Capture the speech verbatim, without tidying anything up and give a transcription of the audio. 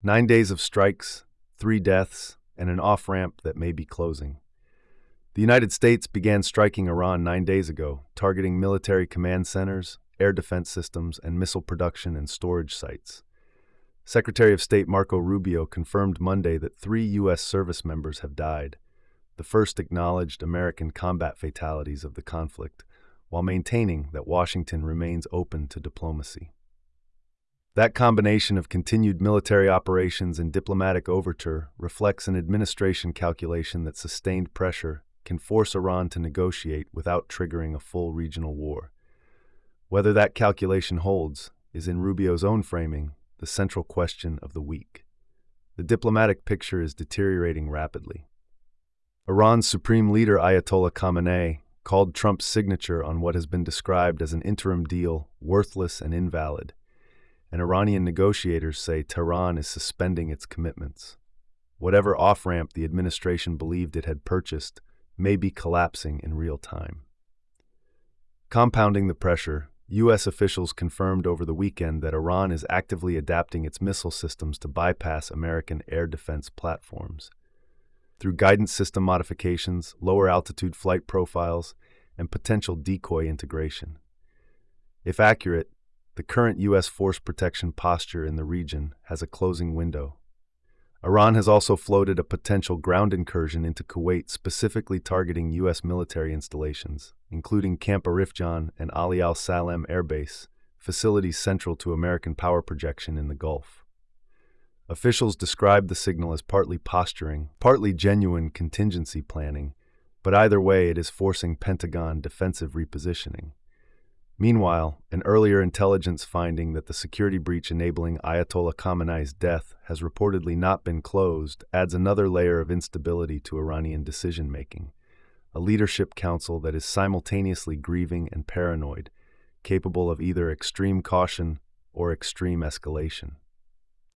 Nine days of strikes, three deaths, and an off-ramp that may be closing. The United States began striking Iran nine days ago, targeting military command centers, air defense systems, and missile production and storage sites. Secretary of State Marco Rubio confirmed Monday that three U S service members have died, the first acknowledged American combat fatalities of the conflict, while maintaining that Washington remains open to diplomacy. That combination of continued military operations and diplomatic overture reflects an administration calculation that sustained pressure can force Iran to negotiate without triggering a full regional war. Whether that calculation holds is, in Rubio's own framing, the central question of the week. The diplomatic picture is deteriorating rapidly. Iran's supreme leader Ayatollah Khamenei called Trump's signature on what has been described as an interim deal worthless and invalid, and Iranian negotiators say Tehran is suspending its commitments. Whatever off-ramp the administration believed it had purchased may be collapsing in real time. Compounding the pressure, U S officials confirmed over the weekend that Iran is actively adapting its missile systems to bypass American air defense platforms. Through guidance system modifications, lower altitude flight profiles, and potential decoy integration. If accurate, the current U S force protection posture in the region has a closing window. Iran has also floated a potential ground incursion into Kuwait specifically targeting U S military installations, including Camp Arifjan and Ali al-Salem Air Base, facilities central to American power projection in the Gulf. Officials described the signal as partly posturing, partly genuine contingency planning, but either way it is forcing Pentagon defensive repositioning. Meanwhile, an earlier intelligence finding that the security breach enabling Ayatollah Khamenei's death has reportedly not been closed adds another layer of instability to Iranian decision-making, a leadership council that is simultaneously grieving and paranoid, capable of either extreme caution or extreme escalation.